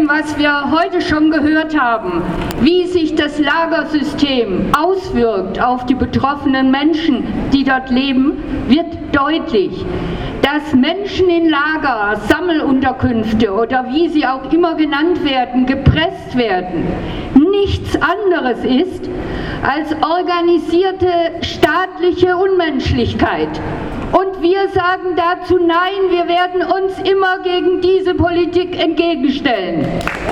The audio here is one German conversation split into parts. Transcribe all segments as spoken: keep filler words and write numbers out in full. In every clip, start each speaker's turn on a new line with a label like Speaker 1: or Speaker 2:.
Speaker 1: was wir heute schon gehört haben, wie sich das Lagersystem auswirkt auf die betroffenen Menschen, die dort leben, wird deutlich, dass Menschen in Lager, Sammelunterkünfte oder wie sie auch immer genannt werden, gepresst werden, nichts anderes ist als organisierte staatliche Unmenschlichkeit. Und wir sagen dazu nein, wir werden uns immer gegen diese Politik entgegenstellen.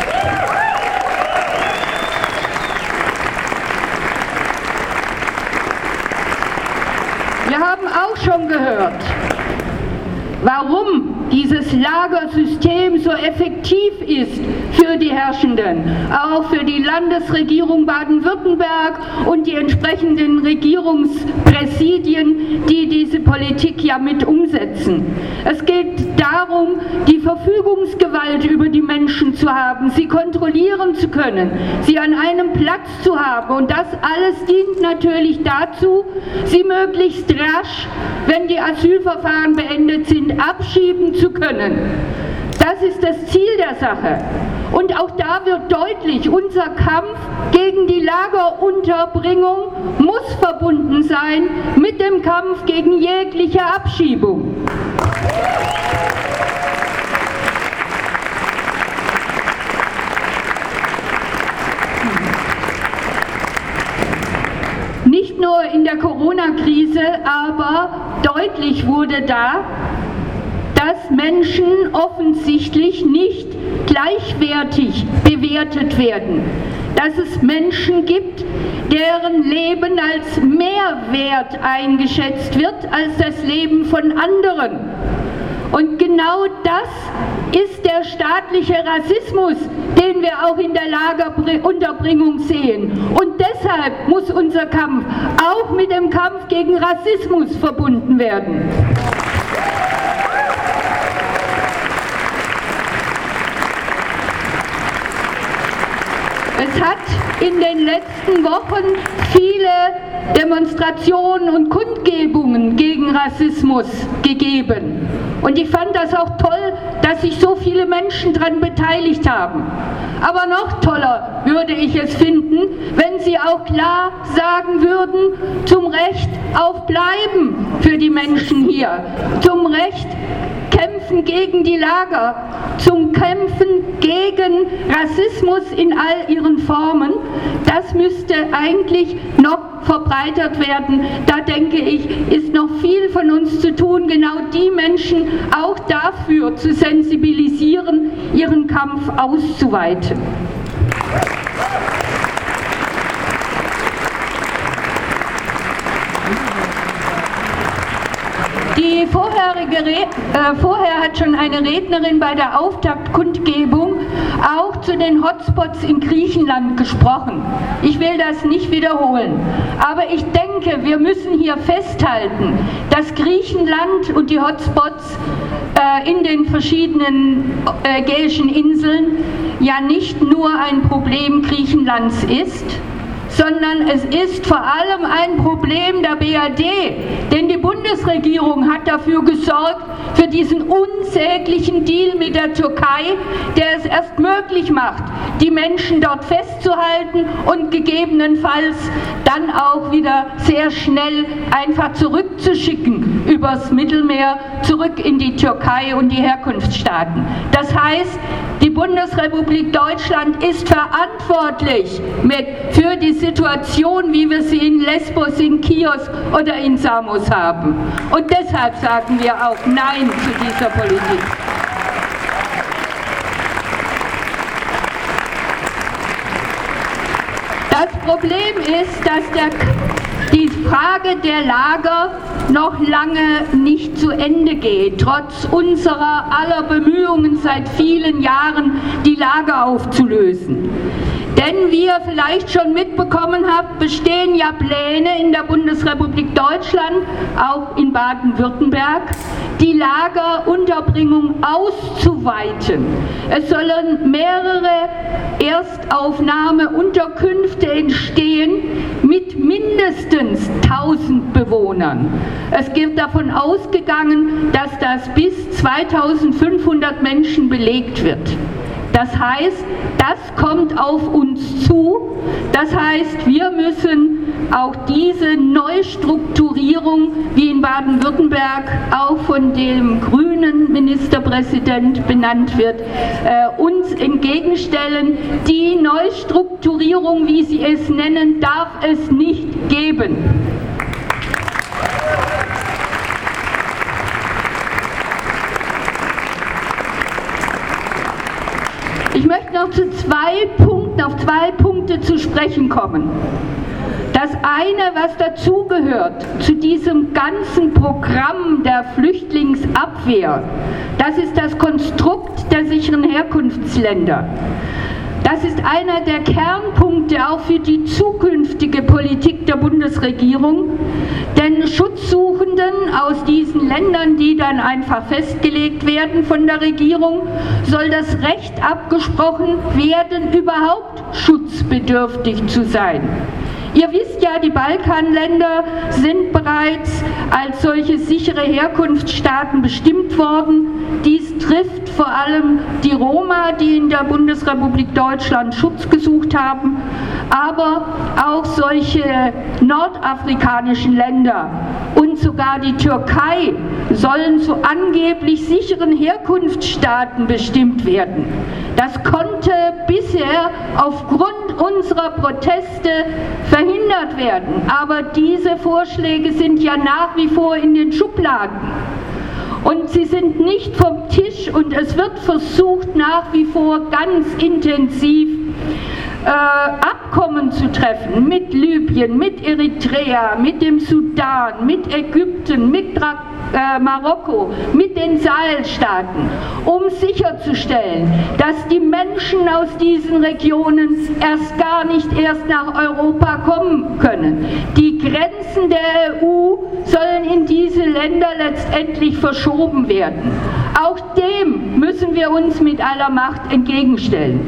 Speaker 1: Wir haben auch schon gehört, warum dieses Lagersystem so effektiv ist für die Herrschenden, auch für die Landesregierung Baden-Württemberg und die entsprechenden Regierungspräsidien, die diese Politik ja mit umsetzen. Es geht darum, die Verfügungsgewalt über die Menschen zu haben, sie kontrollieren zu können, sie an einem Platz zu haben, und das alles dient natürlich dazu, sie möglichst rasch, wenn die Asylverfahren beendet sind, abschieben zu können. Das ist das Ziel der Sache. Und auch da wird deutlich, unser Kampf gegen die Lagerunterbringung muss verbunden sein mit dem Kampf gegen jegliche Abschiebung. Nicht nur in der Corona-Krise, aber deutlich wurde da, dass Menschen offensichtlich nicht gleichwertig bewertet werden. Dass es Menschen gibt, deren Leben als mehr wert eingeschätzt wird als das Leben von anderen. Und genau das ist der staatliche Rassismus, den wir auch in der Lagerunterbringung sehen. Und deshalb muss unser Kampf auch mit dem Kampf gegen Rassismus verbunden werden. Es hat in den letzten Wochen viele Demonstrationen und Kundgebungen gegen Rassismus gegeben. Und ich fand das auch toll, dass sich so viele Menschen daran beteiligt haben. Aber noch toller würde ich es finden, wenn sie auch klar sagen würden, zum Recht auf Bleiben für die Menschen hier, zum Recht kämpfen gegen die Lager, zum Kämpfen gegen Rassismus in all ihren Formen. Das müsste eigentlich noch verbreitert werden. Da denke ich, ist noch viel von uns zu tun, genau die Menschen auch dafür zu sensibilisieren, ihren Kampf auszuweiten. Die vorherige Re äh, vorher hat schon eine Rednerin bei der Auftaktkundgebung auch zu den Hotspots in Griechenland gesprochen. Ich will das nicht wiederholen, aber ich denke, wir müssen hier festhalten, dass Griechenland und die Hotspots äh, in den verschiedenen äh, ägäischen Inseln ja nicht nur ein Problem Griechenlands ist, sondern es ist vor allem ein Problem der B R D, denn die Bundesregierung hat dafür gesorgt, für diesen unsäglichen Deal mit der Türkei, der es erst möglich macht, die Menschen dort festzuhalten und gegebenenfalls dann auch wieder sehr schnell einfach zurückzuschicken übers Mittelmeer, zurück in die Türkei und die Herkunftsstaaten. Das heißt, die Bundesrepublik Deutschland ist verantwortlich mit für die Situation, wie wir sie in Lesbos, in Chios oder in Samos haben. Und deshalb sagen wir auch Nein zu dieser Politik. Das Problem ist, dass der, die Frage der Lager noch lange nicht zu Ende geht, trotz unserer aller Bemühungen seit vielen Jahren, die Lager aufzulösen. Denn wie ihr vielleicht schon mitbekommen habt, bestehen ja Pläne in der Bundesrepublik Deutschland, auch in Baden-Württemberg, die Lagerunterbringung auszuweiten. Es sollen mehrere Erstaufnahmeunterkünfte entstehen mit mindestens tausend Bewohnern. Es wird davon ausgegangen, dass das bis zweitausendfünfhundert Menschen belegt wird. Das heißt, das kommt auf uns zu. Das heißt, wir müssen auch diese Neustrukturierung, wie in Baden-Württemberg auch von dem grünen Ministerpräsident benannt wird, äh, uns entgegenstellen. Die Neustrukturierung, wie Sie es nennen, darf es nicht geben. Ich möchte noch zu zwei Punkten, auf zwei Punkte zu sprechen kommen. Das eine, was dazugehört zu diesem ganzen Programm der Flüchtlingsabwehr, das ist das Konstrukt der sicheren Herkunftsländer. Das ist einer der Kernpunkte auch für die zukünftige Politik der Bundesregierung, denn Schutzsuchenden aus diesen Ländern, die dann einfach festgelegt werden von der Regierung, soll das Recht abgesprochen werden, überhaupt schutzbedürftig zu sein. Ihr wisst ja, die Balkanländer sind bereits als solche sichere Herkunftsstaaten bestimmt worden. Dies trifft vor allem die Roma, die in der Bundesrepublik Deutschland Schutz gesucht haben, aber auch solche nordafrikanischen Länder und sogar die Türkei sollen zu angeblich sicheren Herkunftsstaaten bestimmt werden. Das konnte bisher aufgrund unserer Proteste verhindert werden, aber diese Vorschläge sind ja nach wie vor in den Schubladen. Und sie sind nicht vom Tisch und es wird versucht, nach wie vor ganz intensiv äh, Abkommen zu treffen mit Libyen, mit Eritrea, mit dem Sudan, mit Ägypten, mit Tra äh, Marokko, mit den Sahelstaaten, um sicherzustellen, dass die Menschen aus diesen Regionen erst gar nicht erst nach Europa kommen können. Die Grenzen der E U sollen in diese Länder letztendlich verschoben werden. Auch dem müssen wir uns mit aller Macht entgegenstellen.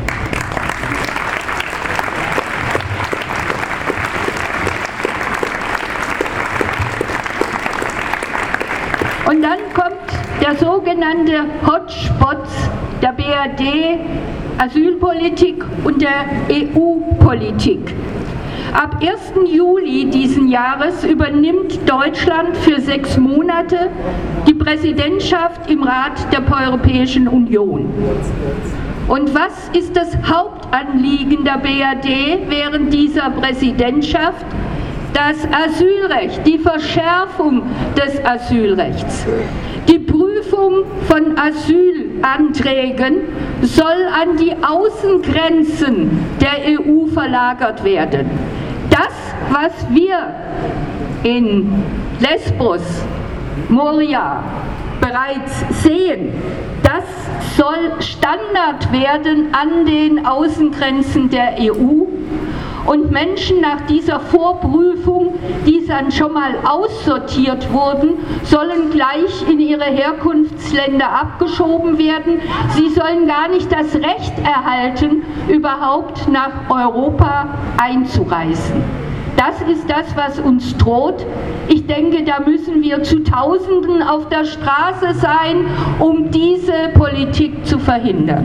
Speaker 1: Und dann kommt der sogenannte Hotspots der B R D, Asylpolitik und der E U-Politik. Ab ersten Juli diesen Jahres übernimmt Deutschland für sechs Monate die Präsidentschaft im Rat der Europäischen Union. Und was ist das Hauptanliegen der B R D während dieser Präsidentschaft? Das Asylrecht, die Verschärfung des Asylrechts. Die Prüfung von Asylanträgen soll an die Außengrenzen der E U verlagert werden. Das, was wir in Lesbos, Moria bereits sehen, das soll Standard werden an den Außengrenzen der E U. Und Menschen nach dieser Vorprüfung, die dann schon mal aussortiert wurden, sollen gleich in ihre Herkunftsländer abgeschoben werden. Sie sollen gar nicht das Recht erhalten, überhaupt nach Europa einzureisen. Das ist das, was uns droht. Ich denke, da müssen wir zu Tausenden auf der Straße sein, um diese Politik zu verhindern.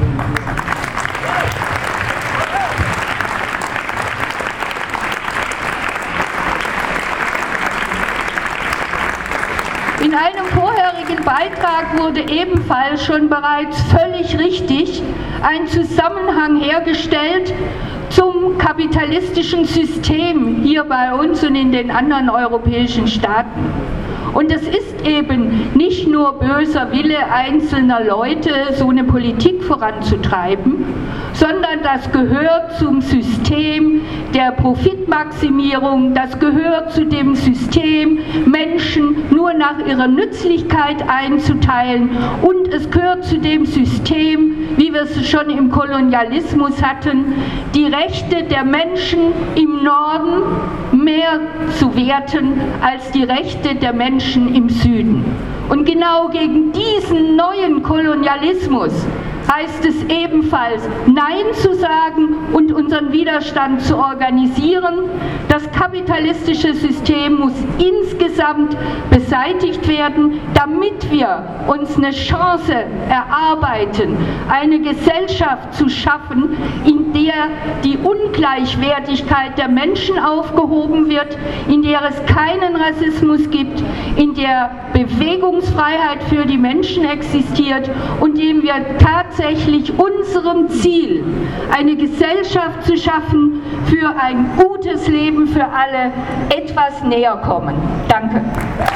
Speaker 1: In einem vorherigen Beitrag wurde ebenfalls schon bereits völlig richtig ein Zusammenhang hergestellt zum kapitalistischen System hier bei uns und in den anderen europäischen Staaten. Und es ist eben nicht nur böser Wille einzelner Leute, so eine Politik voranzutreiben, sondern das gehört zum System der Profitmaximierung, das gehört zu dem System, Menschen nur nach ihrer Nützlichkeit einzuteilen, und es gehört zu dem System, wie wir es schon im Kolonialismus hatten, die Rechte der Menschen im Norden mehr zu werten als die Rechte der Menschen im Süden. Und genau gegen diesen neuen Kolonialismus heißt es ebenfalls, Nein zu sagen und unseren Widerstand zu organisieren. Das kapitalistische System muss insgesamt beseitigt werden, damit wir uns eine Chance erarbeiten, eine Gesellschaft zu schaffen, in der die Ungleichwertigkeit der Menschen aufgehoben wird, in der es keinen Rassismus gibt, in der Bewegungsfreiheit für die Menschen existiert und in dem wir tatsächlich unserem Ziel, eine Gesellschaft zu schaffen für ein gutes Leben für alle, etwas näher kommen. Danke.